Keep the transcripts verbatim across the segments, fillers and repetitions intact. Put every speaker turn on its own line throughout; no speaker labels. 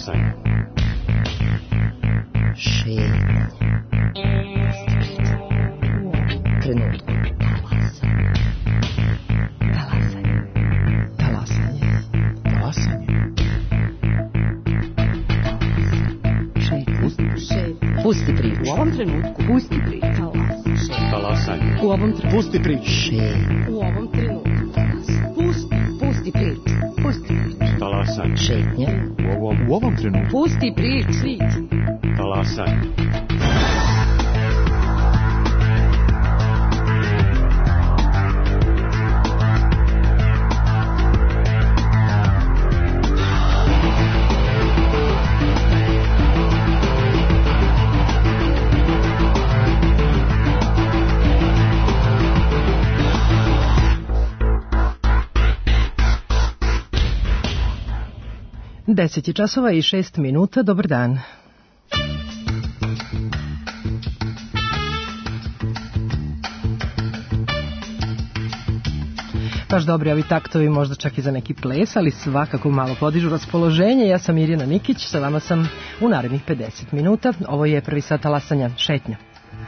Talasanje.
Šetnja. Trenutku. Talasanje. Talasanje.
Talasanje.
Šetnja. Pusti priču.
U ovom trenutku.
Pusti priču.
Talasanje.
U ovom trenutku.
Pusti priču.
Šetnja.
U ovom trenutku. Pusti. Pusti priču. Pusti priču.
Talasanje.
Šetnja.
U ovom, u ovom trenutku.
Pusti priču.
Talasanje.
Deset je časova i šest minuta. Dobar dan. Baš dobri ovi taktovi, možda čak i za neki ples, ali svakako malo podižu raspoloženje. Ja sam Irina Nikić, sa vama sam u narednih pedeset minuta. Ovo je prvi sat Talasanja, šetnja.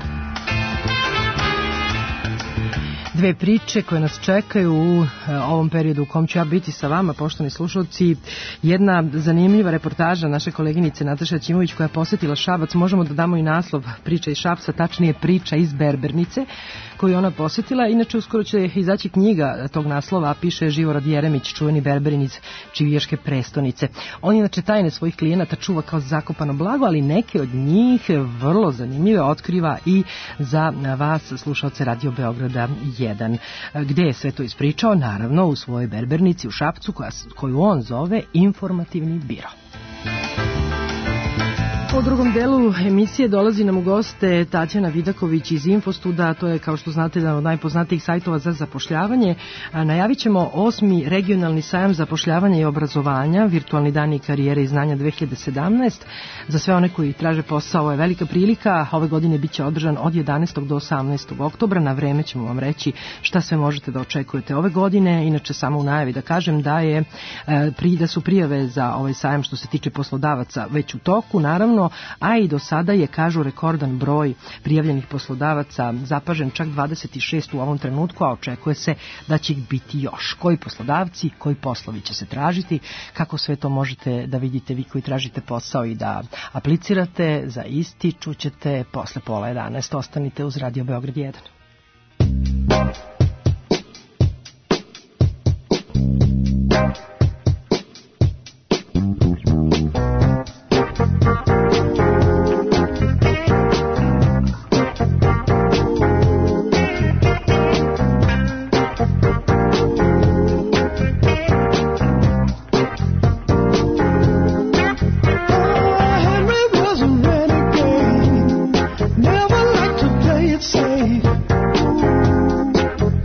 Dve priče koje nas čekaju u ovom periodu u kom ću ja biti sa vama, poštovani slušalci. Jedna zanimljiva reportaža naše koleginice Nataše Ćimović koja je posetila Šabac. Možemo da damo i naslov priča iz Šapca, tačnije priča iz Berbernice koju ona posetila. Inače, uskoro će izaći knjiga tog naslova, piše Živorad Jeremić, čuveni Berberin iz Čivijaške prestonice. On inače tajne svojih klijenata čuva kao zakopano blago, ali neke od njih vrlo zanimljive otkriva i za vas, slušalce Radio Beograda jedan. Gde je sve to ispričao? Naravno, u svojoj Berbernici u Šapcu, koja, koju on zove Informativni biro. U drugom delu emisije dolazi nam u goste Tatjana Vidaković iz Infostuda, to je, kao što znate, jedan od najpoznatijih sajtova za zapošljavanje. Najavit ćemo osmi regionalni sajam zapošljavanja i obrazovanja, virtualni dani karijere i znanja dve hiljade sedamnaeste. Za sve one koji traže posao, ovo je velika prilika. Ove godine bit će održan od jedanaestog do osamnaestog oktobra. Na vreme ćemo vam reći šta sve možete da očekujete ove godine. Inače, samo u najavi da kažem da, je, da su prijave za ovaj sajam što se tiče poslodavaca već u toku, naravno, a i do sada je, kažu, rekordan broj prijavljenih poslodavaca zapažen, čak dvadeset šest u ovom trenutku, a očekuje se da će ih biti još. Koji poslodavci, koji poslovi će se tražiti, kako sve to možete da vidite vi koji tražite posao i da aplicirate za isti, čućete posle pola jedanaest. Ostanite uz Radio Beograd jedan.
Never like to play it safe.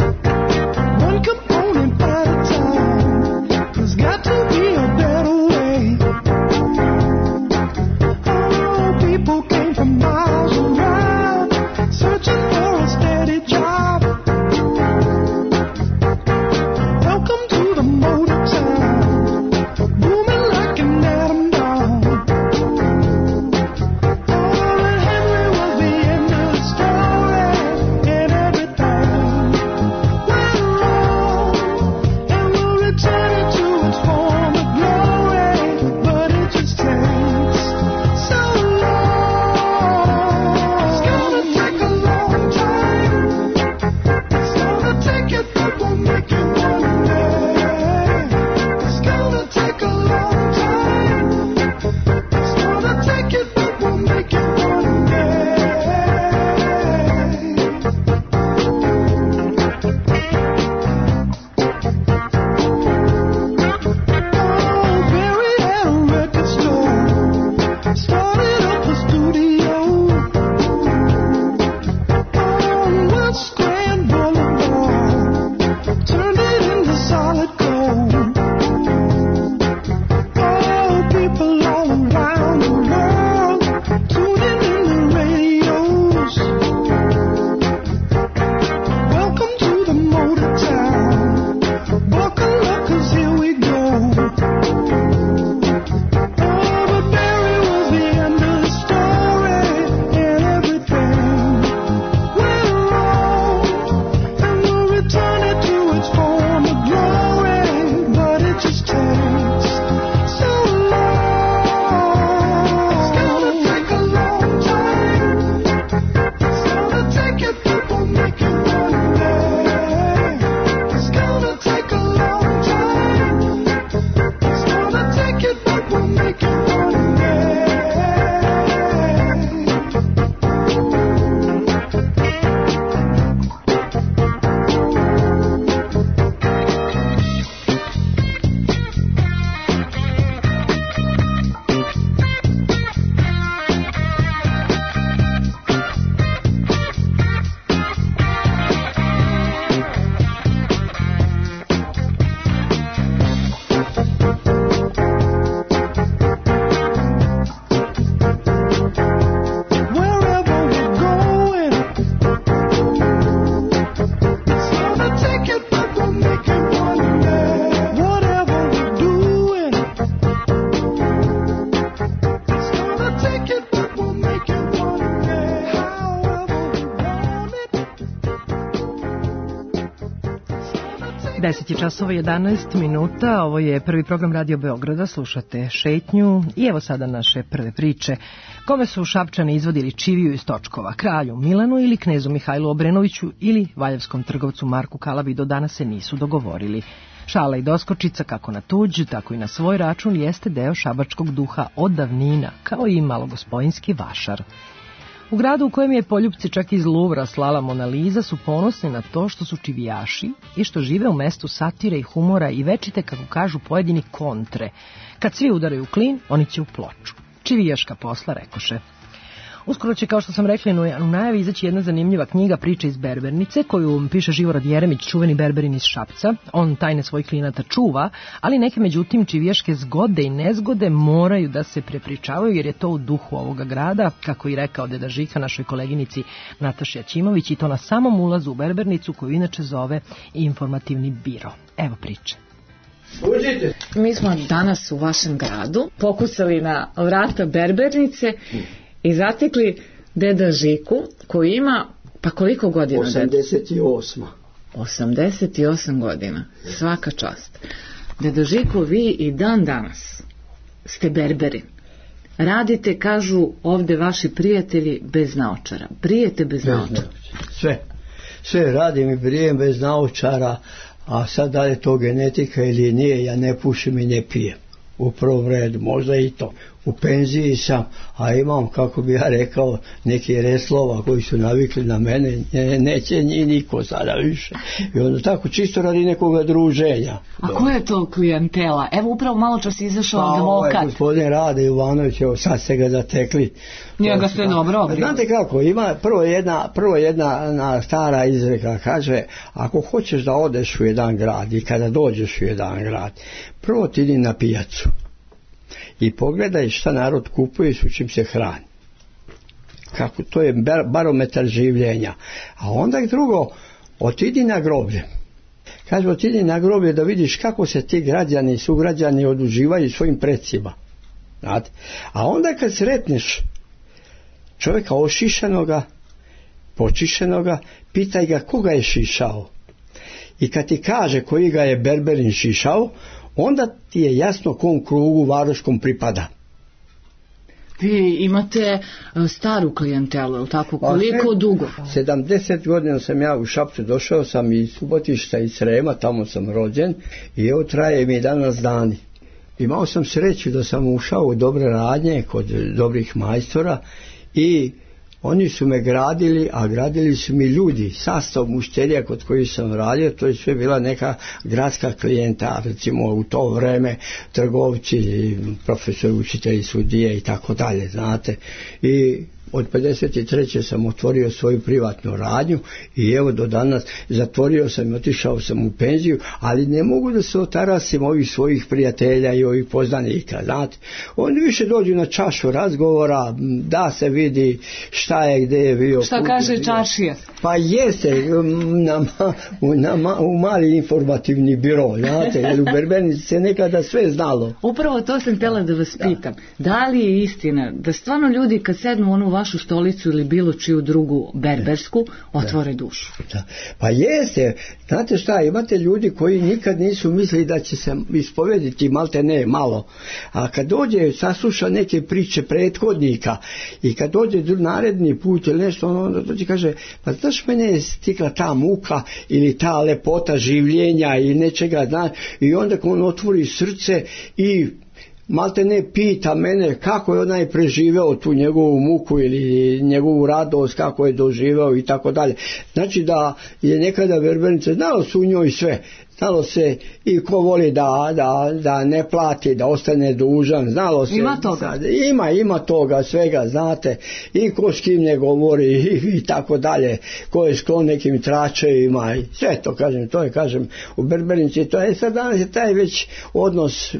deset je časova jedanaest minuta, ovo je prvi program Radio Beograda, slušate Šetnju i evo sada naše prve priče. Kome su Šapčani izvodili čiviju iz točkova, kralju Milanu ili knezu Mihajlu Obrenoviću ili valjevskom trgovcu Marku Kalabi, do danas se nisu dogovorili. Šala i doskočica, kako na tuđ, tako i na svoj račun, jeste deo šabačkog duha od davnina, kao i malogospojinski vašar. U gradu u kojem je poljupci čak iz Luvra slala Mona Lisa su ponosni na to što su čivijaši i što žive u mestu satire i humora i večite, kako kažu pojedini, kontre. Kad svi udaraju klin, oni će u ploču. Čivijaška posla, rekoše. Uskoro će, kao što sam rekla, u najavi izaći jedna zanimljiva knjiga, Priče iz Berbernice, koju piše Živorad Jeremić, čuveni Berberin iz Šapca. On tajne svoj klinata čuva, ali neke, međutim, čivijaške zgode i nezgode moraju da se prepričavaju, jer je to u duhu ovoga grada, kako i rekao deda Žika našoj koleginici Nataši Aćimović, i to na samom ulazu u Berbernicu, koju inače zove Informativni biro. Evo priče.
Uđite. Mi smo danas u vašem gradu pokucali na vrata Berbernice i zatekli deda Žiku, koji ima, pa koliko godina?
osamdeset osam.
osamdeset osam godina, svaka čast. Deda Žiku, vi i dan danas ste Berberin. Radite, kažu ovde vaši prijatelji, bez naočara. Brijete bez, bez naočara.
Sve. Sve radim i brijem bez naočara, a sad da li to genetika ili nije, ja ne pušim i ne pijem. U prvom redu, možda i to. U penziji sam, a imam, kako bi ja rekao, neki reslova koji su navikli na mene, ne, neće njih niko sada više. I onda tako, čisto radi nekoga druženja.
A koja je to klijentela? Evo, upravo malo čas izašao pa, advokat.
Ovaj gospodin Rade Jovanović, evo sad ste ga zatekli.
Njega ste dobro obrio.
Znate kako, ima prvo jedna, prvo jedna na stara izreka, kaže, ako hoćeš da odeš u jedan grad i kada dođeš u jedan grad, prvo ti idi na pijacu i pogledaj šta narod kupuje i s čim se hrani. Kako, to je barometar življenja. A onda drugo, otidi na groblje. Kaže, otidi na groblje da vidiš kako se ti građani i sugrađani oduživaju svojim precima. Znate? A onda kad sretneš čovjeka ošišanoga, počišenoga, pitaj ga koga je šišao. I kad ti kaže koji ga je Berberin šišao, onda ti je jasno kom krugu varoškom pripada.
Vi imate staru klijentelu, je li tako? Koliko pa, dugo?
sedamdeset godina sam ja u Šapcu, došao sam iz Subotišta, iz Srema, tamo sam rođen i evo traje mi danas dani. Imao sam sreću da sam ušao u dobre radnje kod dobrih majstora i oni su me gradili, a gradili su mi ljudi, sastav mušterija kod koji sam radio, to je sve bila neka gradska klijenta, recimo u to vreme trgovci, profesori, učitelji, sudije i tako dalje, znate. I od pedeset treće sam otvorio svoju privatnu radnju i evo do danas zatvorio sam i otišao sam u penziju, ali ne mogu da se otarasim ovih svojih prijatelja i ovih poznanika, znate. Oni više dođu na čašu razgovora, da se vidi šta je, gde je bio.
Šta kaže bio. Čašija?
Pa jeste, na, na, u mali informativni biro, znate, jer u Berbernici se nekada sve znalo.
Upravo to sam htjela da vas pitam. Da. Da li je istina da stvarno ljudi kad sednu u onu vašu stolicu ili bilo čiju drugu berbersku, otvore da. Dušu?
Da. Pa jeste, znate šta, imate ljudi koji nikad nisu mislili da će se ispovediti malte ne malo, a kad dođe, sasluša neke priče prethodnika i kad dođe naredni put ili nešto, onda dođe kaže, pa znaš, mene je stikla ta muka ili ta lepota življenja i nečega, znaš, i onda kad on otvori srce i malte ne pita mene kako je onaj preživeo tu njegovu muku ili njegovu radost, kako je doživeo i tako dalje. Znači da je nekada Berbernice, znalo su u njoj sve. Znalo se i ko voli da, da, da ne plati, da ostane dužan, znalo se.
Ima toga.
Ima, ima toga svega, znate. I ko s kim ne govori i, i tako dalje. Ko je sklon nekim tračevima i sve to, kažem, to je, kažem, u Berbernici. To je sad danas je taj već odnos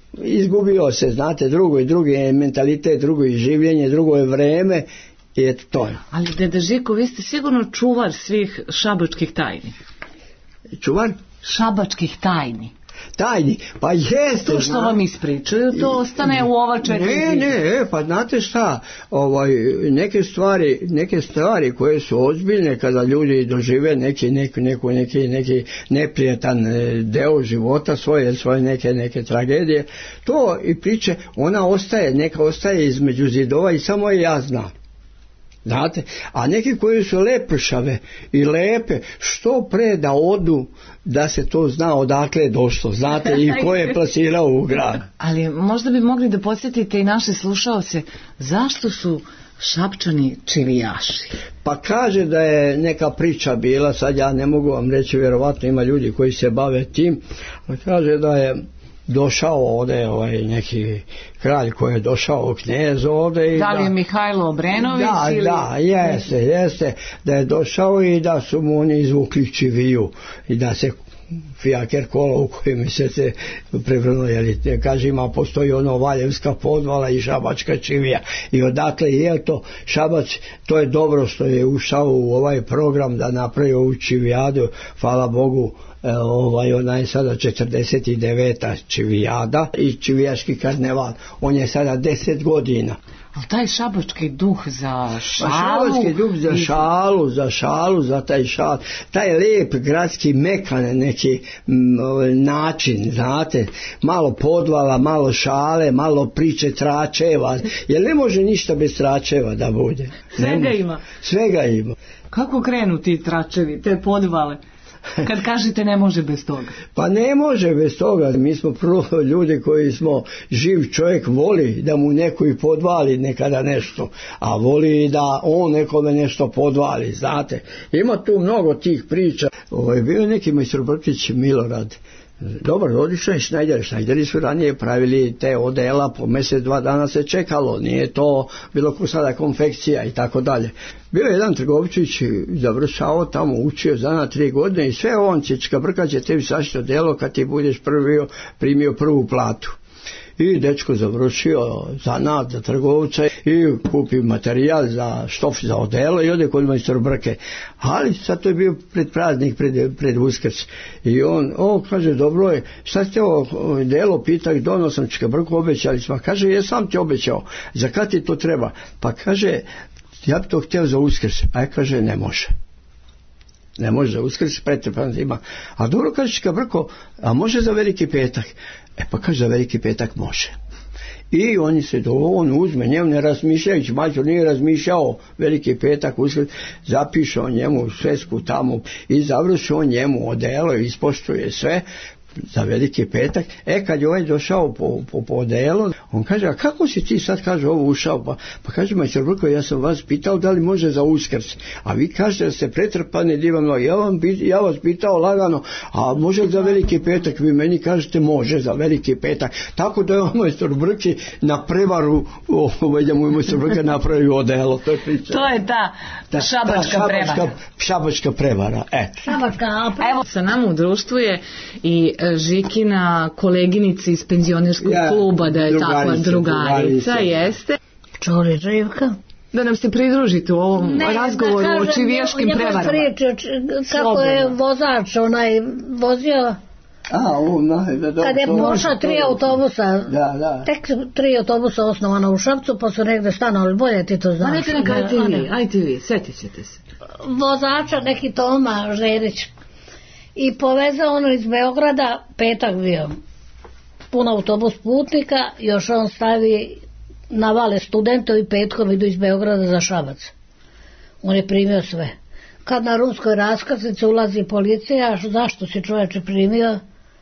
izgubio se, znate, drugo i drugi je mentalitet, drugo je življenje, drugo je vreme i eto to je.
Ali deda Žiko, vi ste sigurno čuvar svih šabačkih tajni.
Čuvar?
Šabačkih tajni.
tajni. Pa jeste.
To što vam ispričaju, to ostane u ova četiri.
Ne, ne, pa znate šta, ovaj, neke stvari, neke stvari koje su ozbiljne kada ljudi dožive neki, neki, neki, neki, neki neprijatan deo života svoje, svoje neke, neke tragedije, to i priče, ona ostaje, neka ostaje između zidova i samo je ja znam. Znate, a neki koji su lepršave i lepe, što pre da odu, da se to zna odakle je došlo, znate, i ko je plasirao u grad.
Ali možda bi mogli da podsjetite i naše slušaoce, zašto su Šapčani čivijaši?
Pa kaže da je neka priča bila, sad ja ne mogu vam reći, vjerovatno ima ljudi koji se bave tim, ali kaže da je došao ovdje ovaj neki kralj koji je došao, knjez ovdje.
Da li je Mihajlo Obrenović?
Da,
ili...
da, jeste, jeste, da je došao i da su mu oni izvukli čiviju i da se fijaker kola u kojem se se prevrnuo, jer kaže ima, postoji ono Valjevska podvala i Šabačka čivija i odakle je to Šabac, to je dobro što je ušao u ovaj program da napravi ovu čivijadu, hvala Bogu. Ovaj, ona je sada četrdeset deveta čivijada i čivijaški karneval, on je sada deset godina.
Ali taj šabački duh za šalu...
Pa šabački duh za šalu, za šalu, za taj šal, taj lijep gradski mekan neki m, način, znate, malo podvala, malo šale, malo priče tračeva, jer ne može ništa bez tračeva da bude.
Svega ima.
Svega ima.
Kako krenu ti tračevi, te podvale? Kad kažete ne može bez toga.
Pa ne može bez toga. Mi smo prvo ljudi koji smo, živ čovjek voli da mu neko i podvali nekada nešto, a voli da on nekome nešto podvali, znate. Ima tu mnogo tih priča. Ovo je bio neki majstor Brkić Milorad, dobar, odličan Šnajder. Šnajderi su ranije pravili te odela, po mjesec, dva dana se čekalo, nije to bilo ko sada konfekcija i tako dalje. Bio je jedan Trgovčić, završao tamo, učio za tri godine i sve on će Čika će tebi sašiti odelo kad ti budeš prvi, primio prvu platu. I dečko završio zanat za trgovca i kupi materijal za štof za odelo i ode kod majstor Brke. Ali sad to je bio pred praznik, pred, pred Uskrs. I on, o, kaže, dobro je, šta ste ovo odelo, pitak, dono sam Čika Brku, obećali smo. Kaže, ja sam ti obećao, za kad ti to treba? Pa kaže, ja bi to htio za Uskrs. A ja kaže, ne može. Ne može za Uskrs, pretrpan ima. A dobro, kaže Čika Brko, a može za Veliki petak? E pa kaže, za Veliki petak može. I oni se do on uzme, njemu ne razmišljajući, majstor nije razmišljao, Veliki petak, Uskrs, zapiše on njemu svesku tamo i završi on njemu odelo i ispoštuje sve za Veliki petak. E kad je ovaj došao po, po, po odelo, on kaže, a kako si ti sad, kaže, ovo ušao? Pa, pa kaže, majstor Brko, ja sam vas pitao da li može za Uskrs, a vi kažete da ste pretrpani divano, ja, vam, ja vas pitao lagano, a može za Veliki petak? Vi meni kažete može za Veliki petak. Tako da je majstor Brki na prevaru, ovaj da mu je majstor Brki napravio odelo. To je priča.
To je ta, ta šabačka,
ta
prevara.
Šabačka prevara, eto.
Šabačka,
evo, sa nama u društvu je i Žikina koleginica iz penzionerskog ja, kluba, da je drugarica, takva drugarica, drugarica, jeste.
Čori Živka.
Da nam se pridružite u ovom ne, razgovoru da kažem, o čivijaškim prevarama.
Priče, kako Slobodno. Je vozač onaj vozio,
a, onaj, da, da,
kad je prošla tri autobusa,
da, da.
tek tri autobusa osnovana u Šapcu, pa su negde stanuli, bolje ti to znaš.
Pa neka neka, ajte vi, ajte vi, sjetit ćete se.
Vozača neki Toma Žerić. I povezao ono iz Beograda, petak bio pun autobus putnika, još on stavi na vale studentov i petkom idu iz Beograda za Šabac. On je primio sve. Kad na ruskoj raskaznici ulazi policija, zašto si čovječe primio?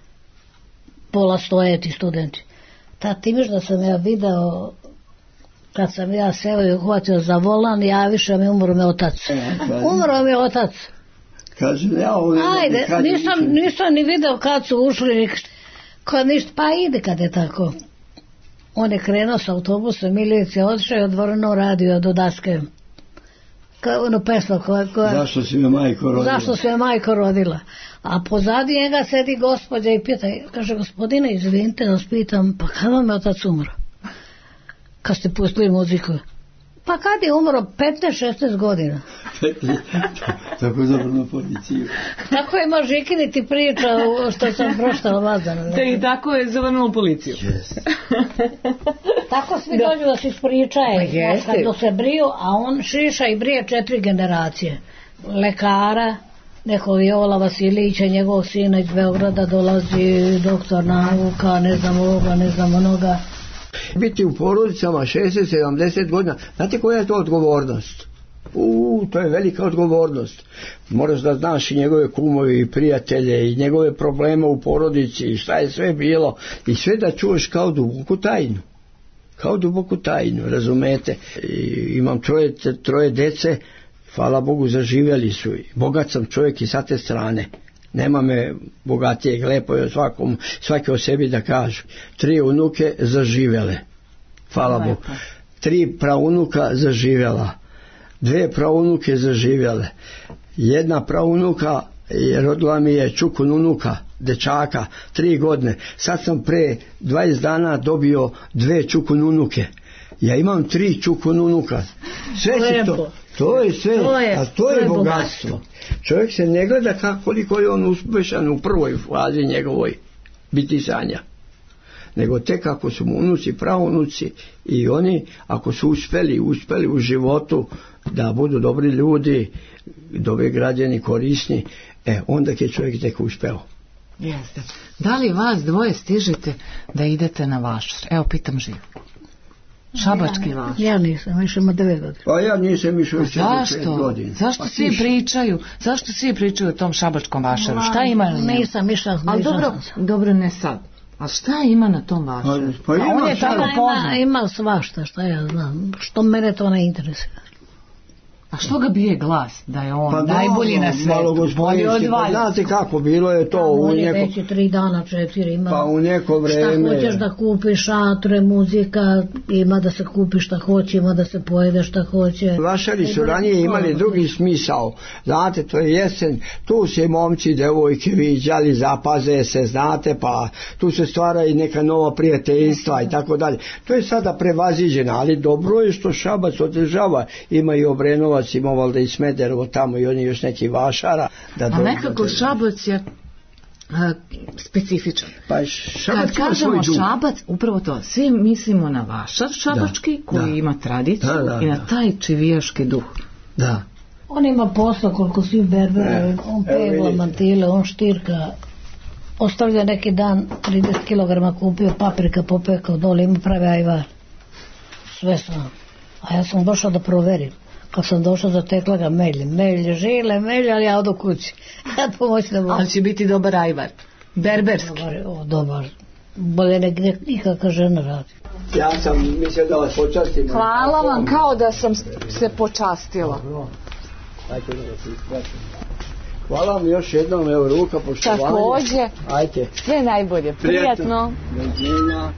Pola stoje ti studenti. Ta timiš da sam ja video, kad sam ja seo i uhvatio za volan, javiše mi, umro me otac. Umro mi otac.
Kaže, ja ovo ne
ajde, nisam, nisam ni video kad su ušli, kad ništa, pa ide kad je tako. On je krenuo s autobusom, milicija odšao i odvoreno radio do daske. Kao ono pesma koja, koja...
Zašto si me majko rodila?
Zašto si me majko rodila? A pozadi njega sedi gospođa i pita, kaže, gospodine, izvinite, da vas pitam, pa kada vam je otac umro? Kad ste pustili muziku? Pa kad je umro? petnaest šesnaest godina.
Tako zavrnu policiju.
Tako je Mažikini ti priča što sam proštala vazana.
Te i tako je zavrnuo policiju.
Yes.
Tako svi dođu da se ispričaje.
Jeste.
Kad se briju, a on šiša i brije četiri generacije. Lekara, neko Viola Vasilića, njegovog sina iz Beograda, dolazi doktor nauka, ne znam ovoga, ne znam onoga.
Biti u porodicama šezdeset sedamdeset godina, znate koja je to odgovornost? U, to je velika odgovornost. Moraš da znaš i njegove kumove i prijatelje i njegove probleme u porodici i šta je sve bilo i sve da čuješ kao duboku tajnu. Kao duboku tajnu, razumete? I imam troje, troje dece, hvala Bogu, zaživjeli su. Bogat sam čovjek i sa te strane. Nema me bogatijeg, lepo je svakom, svaki o sebi da kaže. Tri unuke zaživjele. Hvala Bogu. Tri praunuka zaživjela. Dve praunuke zaživjele. Jedna praunuka je rodila mi je čukun unuka, dečaka, tri godine. Sad sam pre dvadeset dana dobio dve čukun unuke. Ja imam tri čukun unuka. Sve se to, to je sve,
to je,
a to, to je, je bogatstvo. bogatstvo. Čovjek se ne gleda kako, koliko je on uspješan u prvoj fazi njegovoj bitisanja, nego tek ako su mu unuci, praunuci i oni ako su uspjeli, uspjeli u životu da budu dobri ljudi, dobri građani, korisni, e, onda je čovjek tek uspeo.
Jeste. Da li vas dvoje stižete da idete na vašar? Evo, pitam živo. Šabački vašar.
Ja nisam, više ima devet godina.
Pa ja nisam išao još pet godina.
Zašto
pa
svi tiš. pričaju? Zašto svi pričaju o tom šabačkom vašaru? Šta ima na njemu?
Nisam išao.
Ali dobro, dobro, ne sad. A šta ima na tom vašaru?
Pa, pa
on je tako poznat.
Ima, ima svašta, šta ja znam. Što mene to ne interesuje.
A što ga bije glas da je on
pa
najbolji
dobro,
na svijetu, bolji od vas?
Pa znate kako bilo je to
pa,
u
neko...
neko...
Već tri dana, četiri ima.
Pa u neko vreme...
Šta hoćeš da kupiš, šatre, muzika, ima da se kupi šta hoće, ima da se pojede šta hoće.
Vašari su ranije imali drugi smisao. Znate, to je jesen, tu se momci, devojke viđali, zapaze se, znate, pa tu se stvara i neka nova prijateljstva i tako dalje. To je sada prevaziđeno, ali dobro je što Šabac održava. Ima i Obrenovac, ima valjda i Smederevo tamo i oni još neki vašara. Da
a nekako Šabac je a, specifičan.
Pa Šabac
kad kažemo Šabac, upravo to, svi mislimo na vašar šabački da, koji da. ima tradiciju da, da, i na da. taj čivijaški duh.
Da.
On ima posla koliko svi berbera, e, on pegla mantile, on štirka, ostavlja neki dan trideset kilograma kupio paprika, popekao dole, ima pravi ajvar. Sve sam. A ja sam došla da proverim. Kad sam došla, zatekla ga melje. Melje, žile, melje, ali ja odo kući. Ja to moći da mogu.
Ali će biti dobar ajvar. Berberski.
Dobar, o, dobar. Bolje nek nikakva žena radi.
Ja sam mislio da vas počastim.
Hvala vam, kao da sam se počastila.
Hvala vam još jednom, evo ruka, poštovanje.
Takođe.
Ajde.
Sve najbolje. Prijatno.
Prijatno.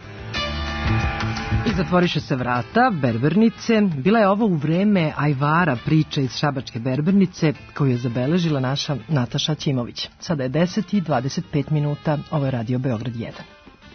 I zatvoriše se vrata berbernice. Bila je ovo u vreme ajvara priča iz šabačke berbernice koju je zabeležila naša Nataša Ćimović. Sada je deset i dvadeset pet minuta. Ovo je Radio Beograd jedan.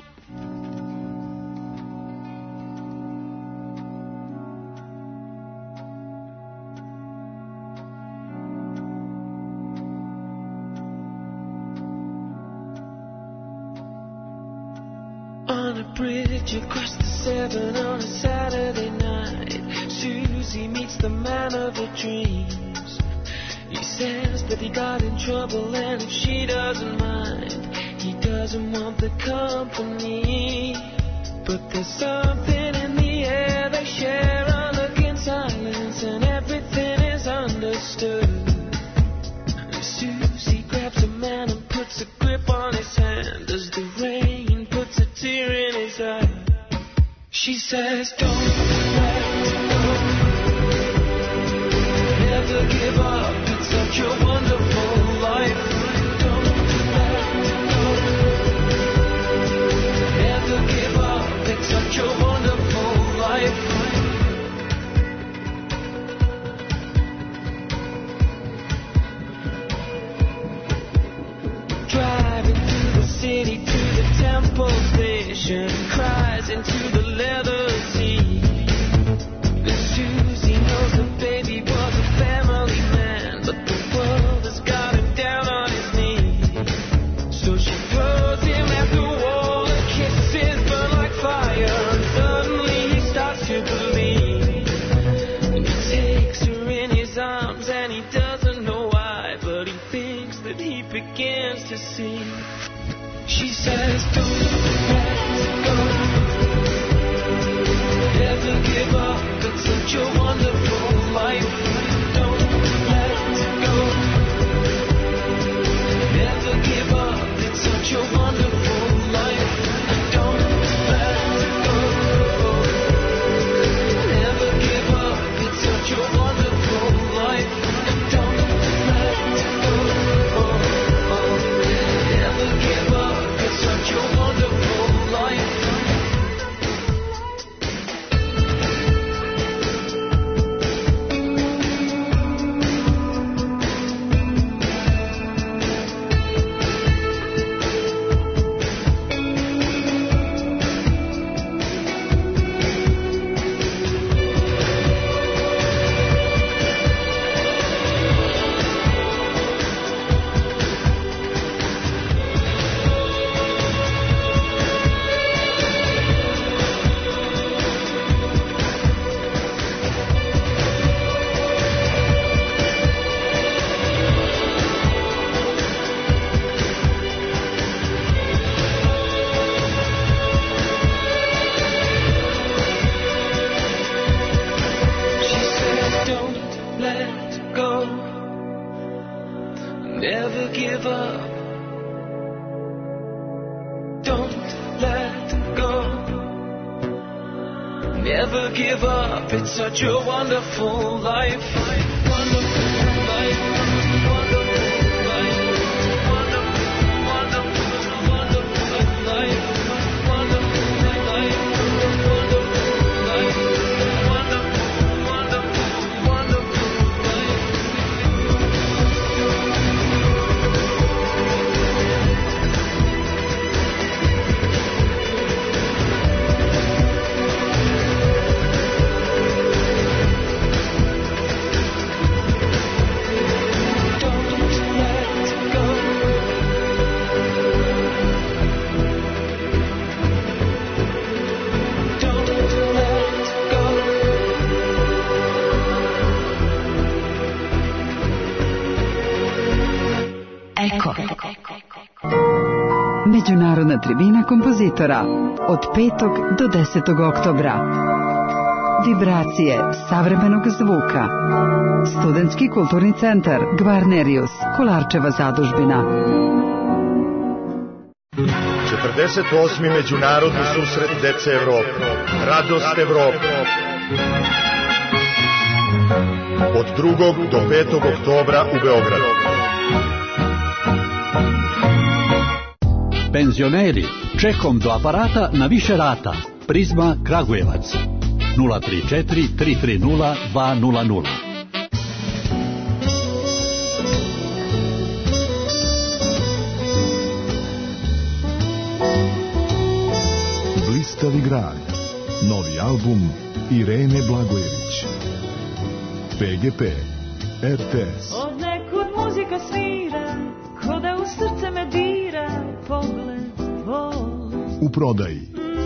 Bridge across the Severn on a Saturday night, Susie meets the man of her dreams. He says that he got in trouble and if she doesn't mind, he doesn't want the company. But there's something in the air they share, a look in silence and everything is understood. And Susie grabs a man and puts a grip on his hand as the rain puts a tear in his eye. She says, don't let go, never give up, it's such a wonderful life. Don't let go, never give up, it's such a wonderful life. Driving through the city to the temple station, cries into the leather seat. chance to see. She says, don't let go, never give up, it's such a wonderful life. Don't let go, never give up, it's such a wonderful life. Don't let go, never give up, it's such a wonderful life. Don't let go, never give up, it's such a wonderful life. Never give up. Don't let go. Never give up. It's such a wonderful life. Wonderful life. Wonderful life. Wonderful, wonderful, wonderful life. Wonderful life. Wonderful life. Wonderful, wonderful, wonderful life.
Međunarodna tribina kompozitora od petog do desetog oktobra. Vibracije savremenog zvuka. Studentski kulturni centar Gvarnerius, Kolarčeva zadužbina.
četrdeset osmi Međunarodni susret dece Evrope. Radost Evrope. Od drugog do petog oktobra u Beogradu.
Penzioneri, čekom do aparata na više rata. Prizma Kragujevac. nula tri četiri tri tri nula dva nula nula.
Blistavi grad. Novi album Irene Blagojević. P G P R T S.
Od nekud muzika svira, ko da u srce me dira, pogled tvoj.
U prodaji.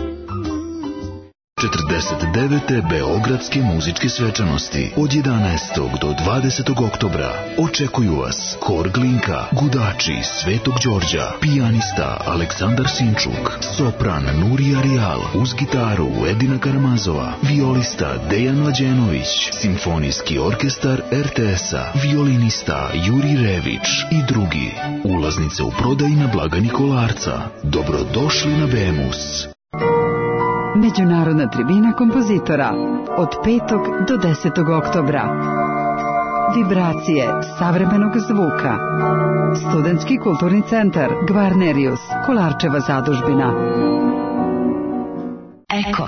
četrdeset devete Beogradske muzičke svečanosti od jedanaestog do dvadesetog oktobra očekuju vas Hor Glinka, Gudači Svetog Đorđa, pijanista Aleksandar Sinčuk, sopran Nurija Rijal, uz gitaru Edina Karamazova, violista Dejan Mlađenović, simfonijski orkestar R T S-a, violinista Juri Rević i drugi. Ulaznice u prodaji na blagajni Kolarca. Dobrodošli na Bemus.
Međunarodna tribina kompozitora od petog do desetog oktobra. Vibracije savremenog zvuka. Studentski kulturni centar Gvarnerius, Kolarčeva zadužbina. Eko.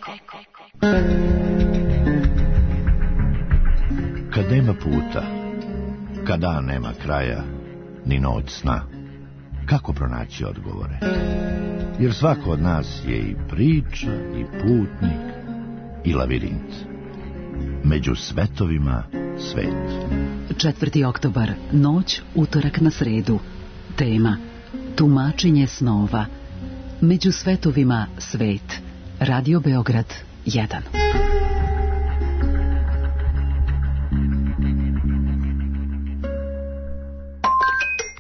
Kad nema puta, kad dan nema kraja, ni noć sna, kako pronaći odgovore? Jer svako od nas je i priča, i putnik, i lavirint. Među svetovima svet.
četvrti oktobar, noć, utorak na sredu. Tema: tumačenje snova. Među svetovima svet. Radio Beograd jedan.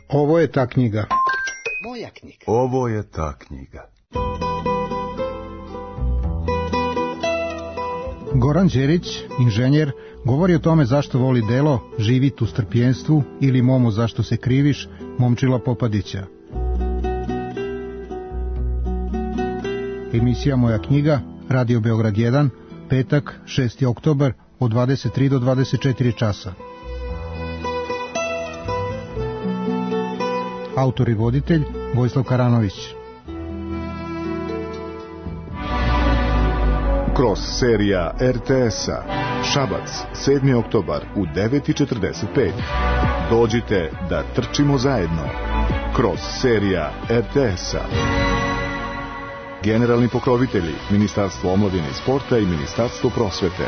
Ovo je ta knjiga.
Moja knjiga.
Ovo je ta knjiga.
Goran Đerić, inženjer, govori o tome zašto voli delo Živit u strpljenstvu ili Momo zašto se kriviš, Momčila Popadića. Emisija Moja knjiga, Radio Beograd jedan, petak, šesti oktobar, od dvadeset tri do dvadeset četiri časa. Autor i voditelj Vojislav Karanović.
Cross serija er te es-a. Šabac, sedmi oktobar u devet i četrdeset pet. Dođite da trčimo zajedno. Cross serija er te es-a. Generalni pokrovitelji Ministarstvo omladine i sporta i Ministarstvo prosvete.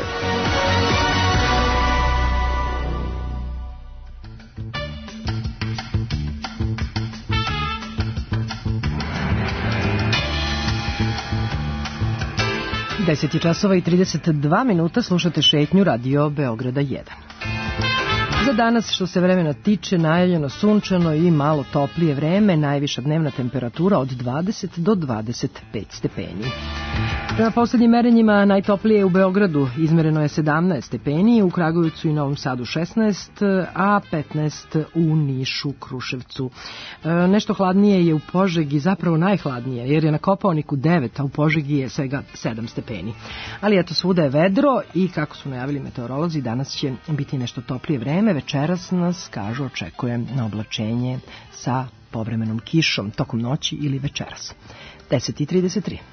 deset časova i trideset dva minuta, slušate šetnju Radio Beograda jedan. Za danas, što se vremena tiče, najavljeno sunčano i malo toplije vreme, najviša dnevna temperatura od dvadeset do dvadeset pet stepeni. Prema poslednjim merenjima najtoplije u Beogradu izmereno je sedamnaest stepeni, u Kragujevcu i Novom Sadu šesnaest, a petnaest u Nišu, Kruševcu. E, nešto hladnije je u Požegi, zapravo najhladnije, jer je na Kopaoniku devet, a u Požegi je svega sedam stepeni. Ali eto, svuda je vedro i, kako su najavili meteorolozi, danas će biti nešto toplije vreme. Večeras nas, kažu, očekuje na oblačenje sa povremenom kišom tokom noći ili večeras. deset i trideset tri.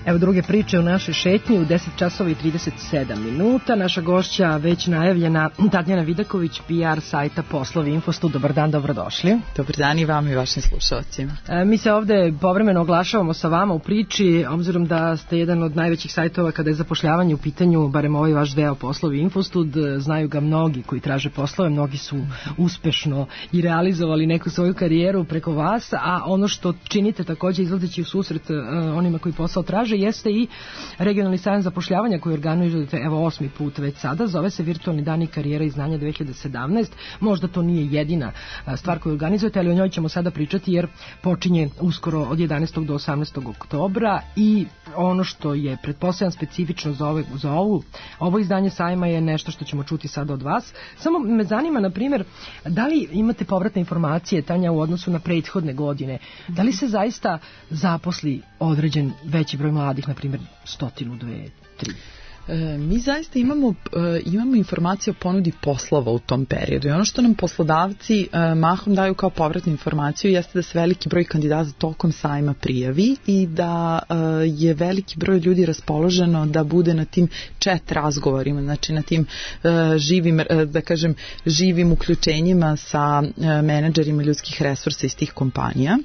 Evo druge priče u našoj šetnji u deset časova i trideset sedam minuta. Naša gošća već najavljena Tatjana Vidaković, P R sajta Poslovi Infostud. Dobar dan, dobrodošli.
Dobar dan i vam i vašim slušalcima.
E, mi se ovde povremeno oglašavamo sa vama u priči, obzirom da ste jedan od najvećih sajtova kada je zapošljavanje u pitanju, barem ovaj vaš deo Poslovi Infostud. Znaju ga mnogi koji traže poslove, mnogi su uspešno i realizovali neku svoju karijeru preko vas, a ono što činite takođe izlazeći u susret uh, onima koji posao traže jeste i regionalni sajam zapošljavanja koji organizujete evo osmi put već sada. Zove se Virtualni dani karijera i znanja dve hiljade sedamnaest. Možda to nije jedina stvar koju organizujete, ali o njoj ćemo sada pričati jer počinje uskoro od jedanaestog do osamnaestog oktobra i ono što je pretpostavljam specifično za, ove, za ovu, ovo izdanje sajma je nešto što ćemo čuti sada od vas. Samo me zanima, na primjer, da li imate povratne informacije, Tanja, u odnosu na prethodne godine? Da li se zaista zaposli određen veći broj mladih, na primjer stotinu, dve, tri?
E, mi zaista imamo, e, imamo informacije o ponudi poslova u tom periodu i ono što nam poslodavci e, mahom daju kao povratnu informaciju jeste da se veliki broj kandidata tokom sajma prijavi i da e, je veliki broj ljudi raspoloženo da bude na tim chat razgovorima, znači na tim e, živim, e, da kažem, živim uključenjima sa e, menadžerima ljudskih resursa iz tih kompanija.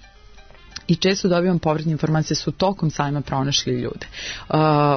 I često dobijam povratne informacije su tokom sajma pronašli ljude. Uh,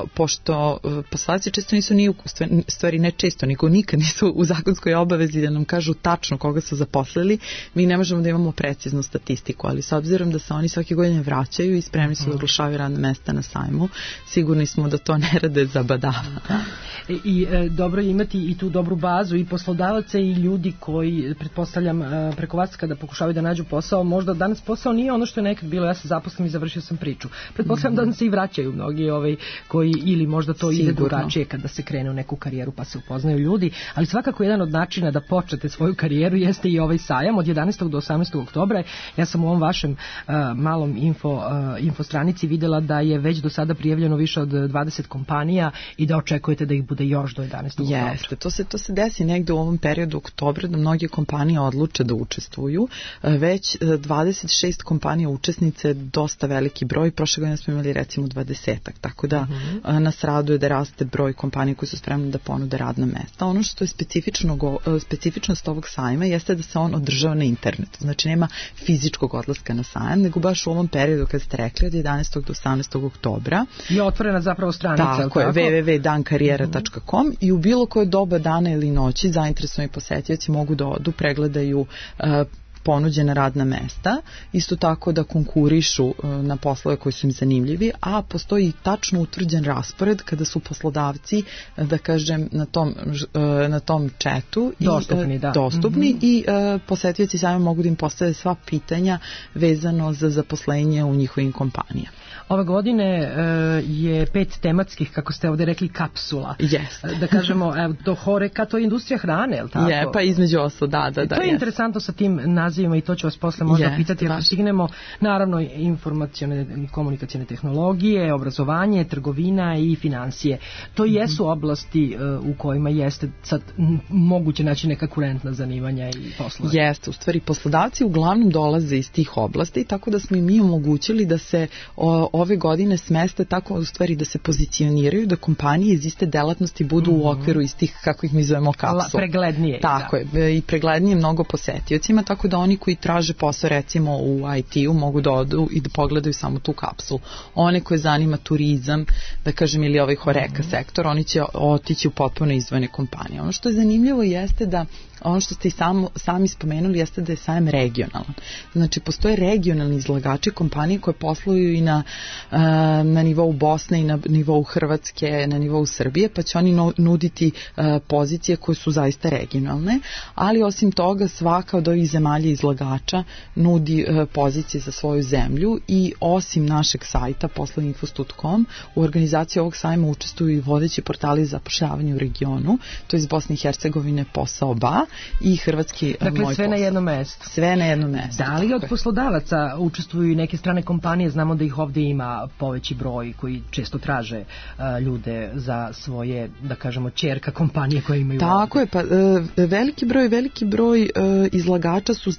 pošto uh, poslodavci često nisu ni u stvari ne često, nego nikad nisu u zakonskoj obavezi da nam kažu tačno koga su zaposlili, mi ne možemo da imamo preciznu statistiku, ali s obzirom da se oni svake godine vraćaju i spremni su da oglašavaju radna mesta na sajmu, sigurni smo da to ne rade za badava.
I, i e, dobro je imati i tu dobru bazu i poslodavaca i ljudi koji, pretpostavljam, e, preko vas kada pokušavaju da nađu posao, možda danas posao nije ono što je nekad bilo, ja se zaposlim i završio sam priču. Pretpostavljam mm-hmm. da se i vraćaju mnogi ovaj, koji, ili možda to Sigurno. Ide drugačije kada se krene u neku karijeru pa se upoznaju ljudi, ali svakako jedan od načina da počnete svoju karijeru jeste i ovaj sajam od jedanaestog do osamnaestog oktobra. Ja sam u ovom vašem uh, malom info, uh, info stranici videla da je već do sada prijavljeno više od dvadeset kompanija i da očekujete da ih bude još do jedanaestog oktobra.
Jeste, to se, to se desi negde u ovom periodu oktobra da mnoge kompanije odluče da učestvuju. Već dvadeset šest kompanija učesnice je dosta veliki broj. Prošle godine smo imali recimo dvadesetak, tako da uh-huh. nas raduje da raste broj kompanija koji su spremni da ponude radna mesta. Ono što je specifično go, specifičnost ovog sajma jeste da se on održava na internetu. Znači nema fizičkog odlaska na sajam, nego baš u ovom periodu kad ste rekli od jedanaestog do osamnaestog oktobra.
Je otvorena zapravo stranica.
Tako je,
tako?
w w w tačka dan karijera tačka com uh-huh. i u bilo koje doba dana ili noći zainteresovani posetioci mogu da odu, pregledaju uh, ponuđena radna mesta, isto tako da konkurišu na poslove koji su im zanimljivi, a postoji tačno utvrđen raspored kada su poslodavci, da kažem, na tom, na tom chatu
dostupni,
i,
da.
dostupni
mm-hmm.
i uh, posetioci sami mogu da im postave sva pitanja vezano za zaposlenje u njihovim kompanijama.
Ove godine uh, je pet tematskih, kako ste ovde rekli, kapsula.
Yes.
Da kažemo, evo, do Horeka, to je industrija hrane, je li tako?
Je, pa između oslo, da, da, da.
To je yes. interesantno sa tim nazivima i to ću vas posle možda yes, pitati, ako stignemo, naravno, informacione i komunikacijne tehnologije, obrazovanje, trgovina i financije. To mm-hmm. jesu oblasti uh, u kojima jeste sad moguće naći neka kurentna zanimanja i poslove.
Jeste, u stvari poslodavci uglavnom dolaze iz tih oblasti, tako da smo i mi omogućili da se o, ove godine smeste tako u stvari da se pozicioniraju, da kompanije iz iste delatnosti budu mm-hmm. u okviru istih, kako ih mi zovemo, kapsula.
Preglednije.
Tako da. je, i preglednije mnogo posetiocima, tako da oni koji traže posao recimo u I T-u mogu da odu i da pogledaju samo tu kapsulu. One koje zanima turizam, da kažem, ili ovaj Horeka mm-hmm. sektor, oni će otići u potpuno izdvojene kompanije. Ono što je zanimljivo jeste da ono što ste i sam, sami spomenuli jeste da je sajam regionalan. Znači, postoje regionalni izlagači kompanije koje posluju i na, na nivou Bosne i na nivou Hrvatske, na nivou Srbije, pa će oni nuditi pozicije koje su zaista regionalne, ali osim toga svaka od ovih zemalja izlagača nudi pozicije za svoju zemlju i osim našeg sajta poslovinfostud tačka com u organizaciji ovog sajma učestvuju i vodeći portali za zapošljavanje u regionu, to je iz Bosne i Hercegovine Posao B A i hrvatski
dakle,
moj
sve
posao.
na jedno mesto.
Sve na jedno mesto.
Da li od poslodavaca učestvuju i neke strane kompanije? Znamo da ih ovdje ima poveći broj koji često traže uh, ljude za svoje, da kažemo, ćerka kompanije koje imaju
Tako
ovdje.
je, pa uh, veliki broj, veliki broj uh, izlagača su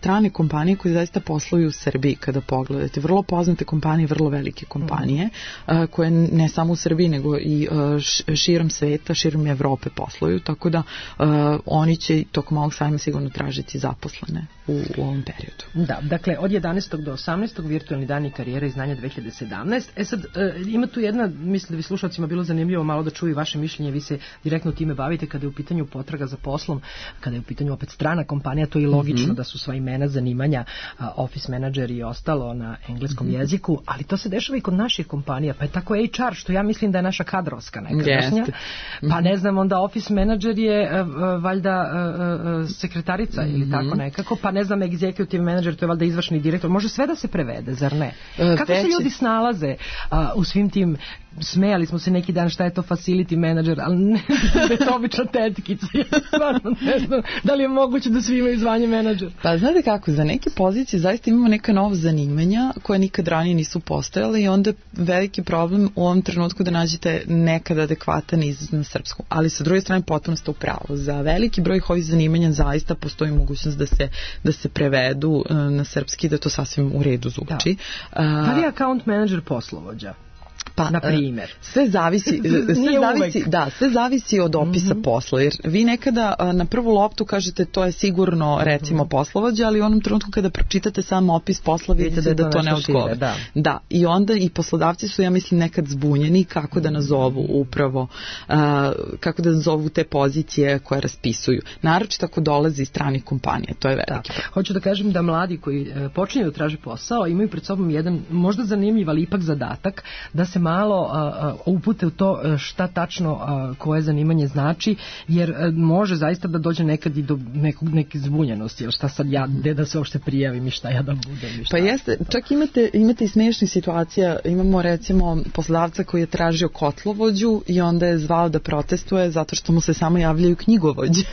strane kompanije koje zaista posluju u Srbiji kada pogledate. Vrlo poznate kompanije, vrlo velike kompanije uh, koje ne samo u Srbiji nego i uh, širom sveta, širom Evrope posluju, tako da uh, oni će tokom ovog sajma sigurno tražiti zaposlene u, u ovom periodu.
Da, dakle od jedanaestog do osamnaestog virtualni dani karijere i znanja dve hiljade sedamnaeste. E sad, uh, ima tu jedna, mislim da bi slušalcima bilo zanimljivo malo da čuju vaše mišljenje, vi se direktno time bavite kada je u pitanju potraga za poslom, kada je u pitanju opet strana kompanija, to je i logično mm-hmm. da su sva imena zanimanja, uh, office manager i ostalo na engleskom mm-hmm. jeziku, ali to se dešava i kod naših kompanija, pa je tako H R, što ja mislim da je naša kadrovska nekadašnja, mm-hmm. pa ne znam, onda office manager je uh, uh, valjda uh, uh, sekretarica mm-hmm. ili tako nekako, pa ne znam, executive manager, to je valjda izvršni direktor, može sve da se prevede, zar ne? Uh, Kako veći... se ljudi snalaze uh, u svim tim, smejali smo se neki dan šta je to facility manager, ali ne, da je to obična tetkica, ja stvarno ne znam da li je moguće da svi imaju zvanje menadžer.
Pa znate kako, za neke pozicije zaista imamo neka nova zanimanja koje nikad ranije nisu postojale i onda veliki problem u ovom trenutku da nađete nekad adekvatan izraz na srpskom, ali sa druge strane potpuno ste u pravu. Za veliki broj ovih zanimanja zaista postoji mogućnost da se, da se prevedu na srpski, da to sasvim u redu zvuči.
Da. Ali je account manager poslovođa?
Pa,
na primjer.
Sve zavisi, sve zavisi, da, sve zavisi od opisa mm-hmm. posla, jer vi nekada na prvu loptu kažete to je sigurno recimo poslovođa, ali u onom trenutku kada pročitate sam opis posla vidite da, da to ne odgovara. Da. da, i onda i poslodavci su, ja mislim, nekad zbunjeni kako da nazovu upravo, uh, kako da nazovu te pozicije koje raspisuju. Naročito ako dolazi iz stranih kompanija, to je veliki.
Da. Hoću da kažem da mladi koji uh, počinju da traže posao imaju pred sobom jedan možda zanimljiv, ali ipak zadatak da se malo uh, upute u to šta tačno uh, koje zanimanje znači, jer uh, može zaista da dođe nekad i do nekog, neke zbunjenosti, jer šta sad ja, gde da se uopšte prijavim i šta ja da budem i šta.
Pa jeste, čak imate, imate i smiješnih situacija, imamo recimo poslodavca koji je tražio kotlovođu i onda je zvao da protestuje zato što mu se samo javljaju knjigovođe.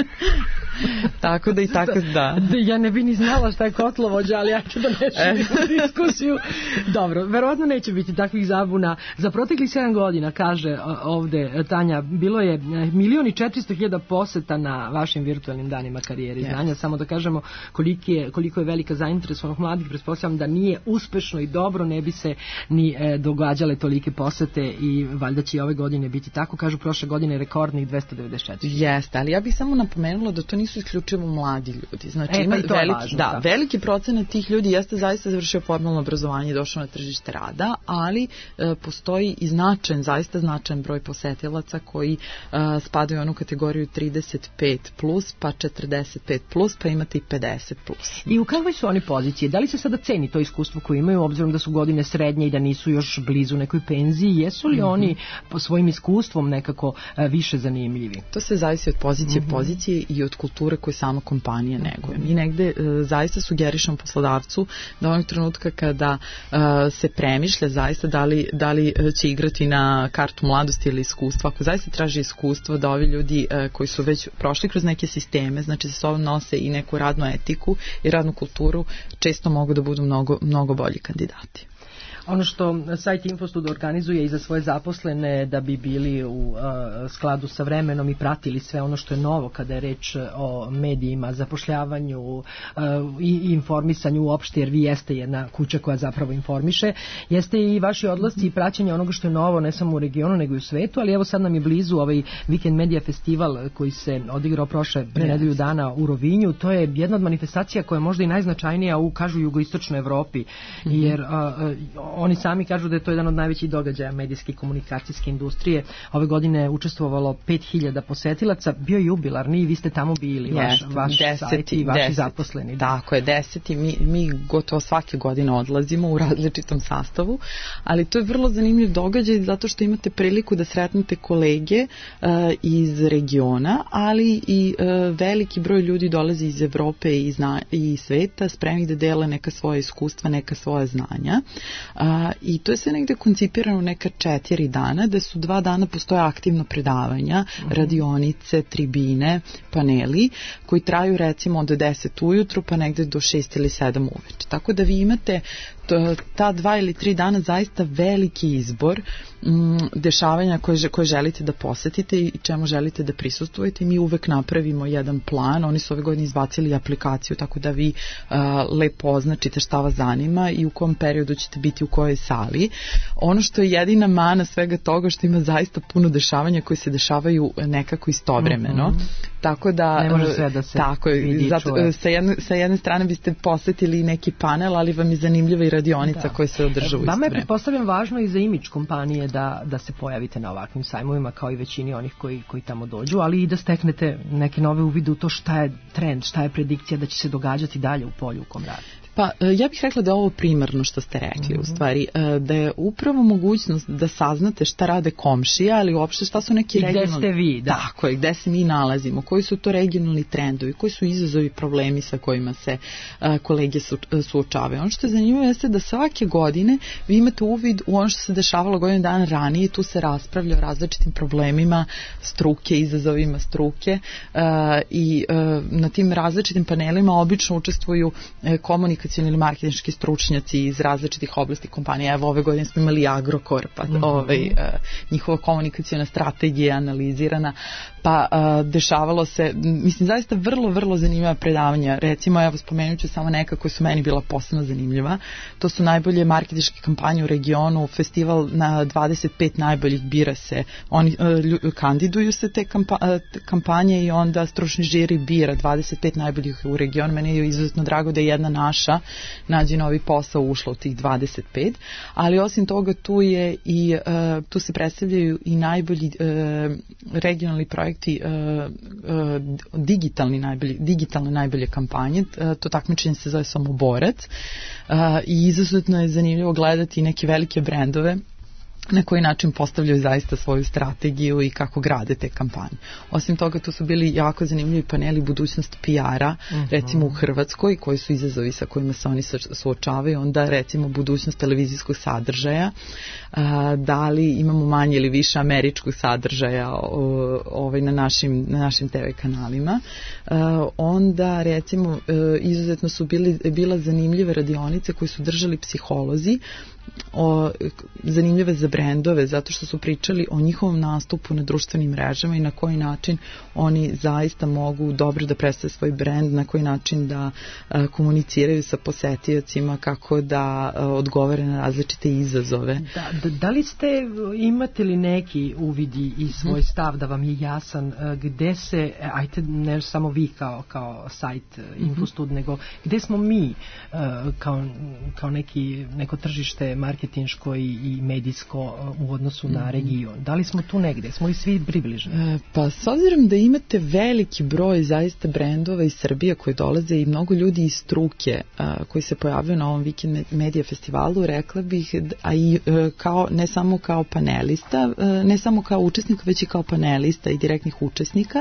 Tako da i tako da.
Ja ne bi ni znala šta je kotlovođa, ali ja ću da ne širim diskusiju. Dobro, verovatno neće biti takvih zabuna. Za proteklih sedam godina, kaže ovde Tanja, bilo je milion i četiristo hiljada poseta na vašim virtualnim danima karijere i yes. znanja. Samo da kažemo koliko je, koliko je velika zainteresovanost mladih, pretpostavljam da nije uspešno i dobro, ne bi se ni e, događale tolike posete i valjda će i ove godine biti tako. Kažu prošle godine rekordnih dvesta devedeset četiri.
Jeste, ali ja bih samo napomenula da to nisu isključivo mladi ljudi. Znači,
e,
ima
pa
veliki,
važno,
da,
da.
veliki procenat tih ljudi jeste zaista završio formalno obrazovanje i došao na tržište rada, ali e, postoji i značajan, zaista značajan broj posetilaca koji e, spadaju u onu kategoriju trideset pet plus, pa četrdeset pet plus, pa imate i pedeset plus.
I u kakvoj su oni pozicije? Da li se sada ceni to iskustvo koje imaju, obzirom da su godine srednje i da nisu još blizu nekoj penziji? Jesu li mm-hmm. oni po svojim iskustvom nekako e, više zanimljivi?
To se zavisi od pozicije mm-hmm. pozicije i od kulture koju sama kompanija neguje. Mi negde e, zaista sugerišem poslodavcu da onog trenutka kada e, se premišlja zaista da li, da li će igrati na kartu mladosti ili iskustva. Ako zaista traži iskustvo, da ovi ljudi e, koji su već prošli kroz neke sisteme, znači sa sobom nose i neku radnu etiku i radnu kulturu, često mogu da budu mnogo, mnogo bolji kandidati.
Ono što sajt Infostud organizuje i za svoje zaposlene da bi bili u uh, skladu sa vremenom i pratili sve ono što je novo kada je reč o medijima, zapošljavanju uh, i informisanju uopšte, jer vi jeste jedna kuća koja zapravo informiše, jeste i vaši odlasci i praćenje onoga što je novo ne samo u regionu nego i u svetu, ali evo sad nam je blizu ovaj Weekend Media Festival koji se odigrao prošle pre nedelju dana u Rovinju. To je jedna od manifestacija koja je možda i najznačajnija u, kažu, jugoistočnoj Evropi, mm-hmm. jer uh, oni sami kažu da je to jedan od najvećih događaja medijske i komunikacijske industrije. Ove godine je učestvovalo pet hiljada posetilaca, bio je jubilarni i vi ste tamo bili, vaš,
Jest,
vaš
deseti,
sajt i vaši
deseti.
zaposleni.
Tako je, deseti. Mi, mi gotovo svake godine odlazimo u različitom sastavu, ali to je vrlo zanimljiv događaj zato što imate priliku da sretnete kolege uh, iz regiona, ali i uh, veliki broj ljudi dolazi iz Evrope i, zna, i sveta, spremnih da dele neka svoja iskustva, neka svoja znanja. Uh, A, I to je sve negde koncipirano neka četiri dana, da su dva dana postoje aktivno predavanja, mm-hmm. radionice, tribine, paneli, koji traju recimo od deset ujutru pa negde do šest ili sedam uveče. Tako da vi imate ta dva ili tri dana zaista veliki izbor m, dešavanja koje, koje želite da posetite i čemu želite da prisustujete. Mi uvek napravimo jedan plan, oni su ove godine izbacili aplikaciju tako da vi a, lepo označite šta vas zanima i u kom periodu ćete biti u kojoj sali. Ono što je jedina mana svega toga što ima zaista puno dešavanja koje se dešavaju nekako istovremeno. Mm-hmm. Tako da
ne može sve da se
tako,
vidi,
zato, sa, jedne, sa jedne strane biste posetili neki panel, ali vam je zanimljiva i radionica da. Koje se održava.
Vama je pretpostavljam važno i za imidž kompanije da, da se pojavite na ovakvim sajmovima kao i većini onih koji, koji tamo dođu, ali i da steknete neke nove uvide u to šta je trend, šta je predikcija da će se događati dalje u polju u kom radite.
Pa ja bih rekla da je ovo primarno što ste rekli, mm-hmm. u stvari, da je upravo mogućnost da saznate šta rade komšije, ali uopšte šta su neki regionalni...
I gde ste vi, da.
Tako je, gde se mi nalazimo, koji su to regionalni trendovi, koji su izazovi, problemi sa kojima se uh, kolege su, uh, suočavaju. Ono što je zanimljivo jeste da svake godine vi imate uvid u ono što se dešavalo godinu dana ranije, tu se raspravlja o različitim problemima struke, izazovima struke uh, i uh, na tim različitim panelima obično učestvuju uh, komunikacijni ili marketinški stručnjaci iz različitih oblasti kompanija. Evo ove godine smo imali Agrokor, pa mm-hmm. ovaj, uh, njihova komunikacijona strategija je analizirana, pa uh, dešavalo se, mislim, zaista vrlo, vrlo zanimljiva predavanja. Recimo, evo spomenut ću samo neka koja su meni bila posebno zanimljiva. To su najbolje marketinške kampanje u regionu, festival na dvadeset pet najboljih bira se, oni uh, lju, kandiduju se te kampa, uh, kampanje i onda stručni žiri bira dvadeset pet najboljih u regionu. Meni je izuzetno drago da je jedna naša nađe novi posao ušla u tih dvadeset pet, ali osim toga tu je i uh, tu se predstavljaju i najbolji uh, regionalni projekti, uh, uh, digitalni najbolji, digitalne najbolje kampanje, uh, to takmičenje se zove Samoborac uh, i izuzetno je zanimljivo gledati neke velike brendove na koji način postavljaju zaista svoju strategiju i kako grade te kampanje. Osim toga, tu su bili jako zanimljivi paneli budućnost P R-a, uh-huh. recimo u Hrvatskoj, koji su izazovi sa kojima se oni suočavaju, onda recimo budućnost televizijskog sadržaja, a, da li imamo manje ili više američkog sadržaja o, ovaj, na, našim, na našim te ve kanalima. A, onda recimo izuzetno su bili, bila zanimljive radionice koje su držali psiholozi, o, zanimljive za brendove, zato što su pričali o njihovom nastupu na društvenim mrežama i na koji način oni zaista mogu dobro da predstave svoj brend, na koji način da a, komuniciraju sa posetiocima, kako da a, odgovore na različite izazove.
Da, da, da li ste imate li neki uvidi i svoj stav da vam je jasan gde se, ajte ne samo vi kao, kao sajt mm-hmm. Infostud, nego gde smo mi kao, kao neki, neko tržište marketinško i, i medijsko u odnosu na region. Da li smo tu negde? Smo li svi približeni?
E, pa s obzirom da imate veliki broj zaista brendova iz Srbije koji dolaze i mnogo ljudi iz struke a, koji se pojavljaju na ovom Weekend Media festivalu, rekla bih, a i a, kao, ne samo kao panelista, a, ne samo kao učesnika, već i kao panelista i direktnih učesnika,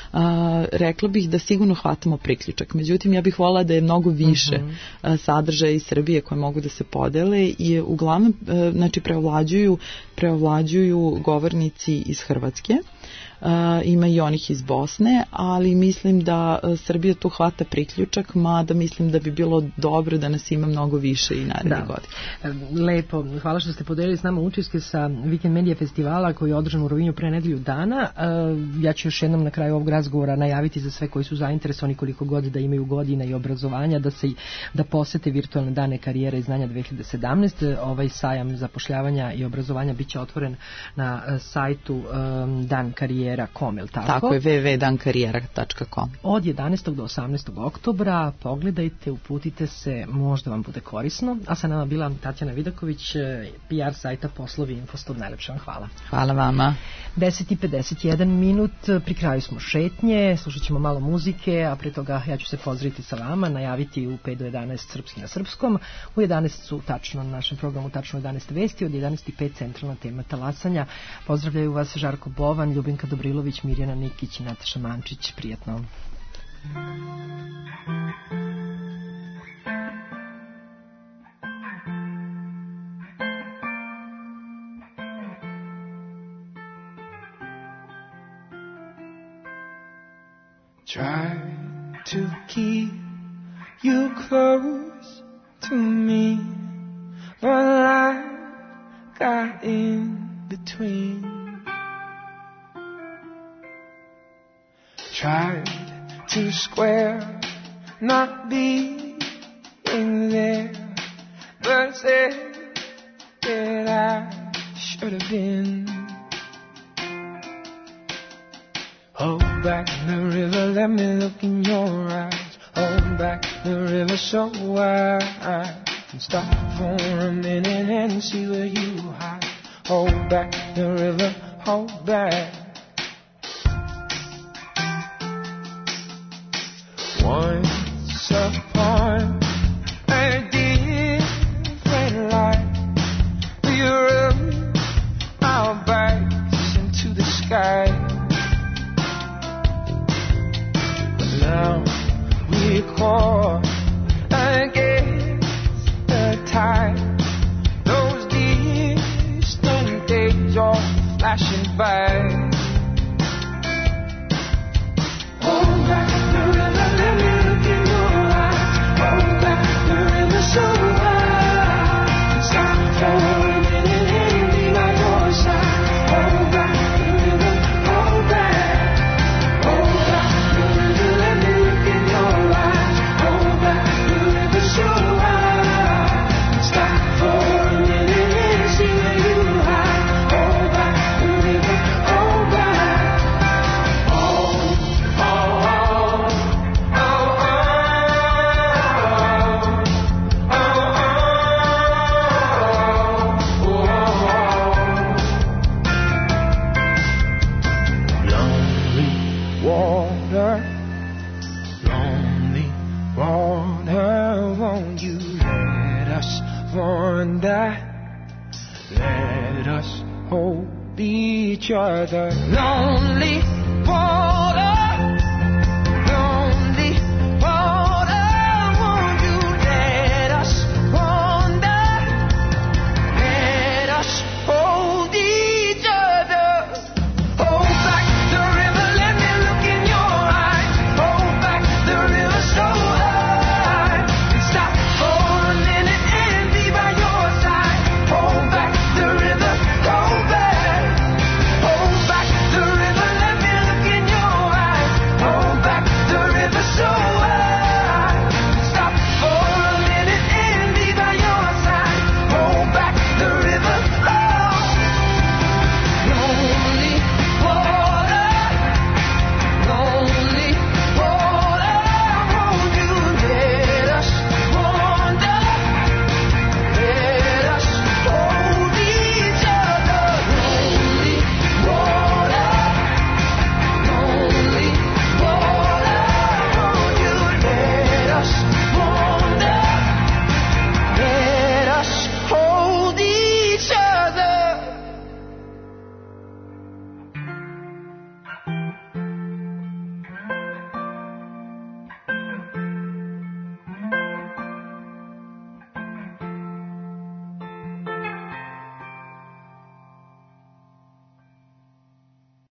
a, rekla bih da sigurno hvatamo priključak. Međutim, ja bih volila da je mnogo više uh-huh. a, sadržaja iz Srbije koje mogu da se podele i uglavnom znači preovlađuju preovlađuju govornici iz Hrvatske. Uh, ima i onih iz Bosne, ali mislim da uh, Srbija tu hvata priključak, mada mislim da bi bilo dobro da nas ima mnogo više i naredne
da.
godine.
Lepo, hvala što ste podelili s nama utiske sa Weekend Media festivala koji je održan u Rovinju pre nedelju dana. Uh, ja ću još jednom na kraju ovog razgovora najaviti za sve koji su zainteresovani koliko god da imaju godina i obrazovanja da se da posete virtualne dane karijere i znanja dve hiljade sedamnaeste. Ovaj sajam zapošljavanja i obrazovanja biće otvoren na uh, sajtu um, Dan karijere. Tako?
Tako je, w w w tačka dan karijera tačka com.
Od jedanaestog do osamnaestog oktobra pogledajte, uputite se, možda vam bude korisno. A sa nama bila Tatjana Vidaković, P R sajta Poslovi Infostud. Najlepše vam hvala.
Hvala vama.
deset i pedeset jedan minut, pri kraju smo šetnje, slušat ćemo malo muzike, a pre toga ja ću se pozdraviti sa vama, najaviti u pet do jedanaest Srpski na srpskom. U jedanaest su tačno na našem programu tačno jedanaest vesti, od jedanaest i pet centralna tema talasanja. Pozdravljaju vas Žarko Bovan, Ljubinka Dobrilović, Mirjana Nikić i Nataša Mančić. Prijetno.
Try to keep you close to me, but life got in between. Tried to square not being there, but said that I should have been. Hold back the river, let me look in your eyes. Hold back the river so I can stop for a minute and see where you hide. Hold back the river, hold back. Once upon a different life, we rode our bikes into the sky. Now we caught against the tide. Those distant days are flashing by. Hold back the river, let me look in your eyes. Hold back the river so I can stop for a minute and be by your side. Hold back the river, hold back. Hold back the river, let me look in your eyes. Hold back the river so I can stop for a minute and see where you hide. Hold back the river, hold back. Oh, oh, oh, oh, oh, oh, oh, oh. Lonely water, lonely water, won't you let us wander? Let us hold each other. Lonely water.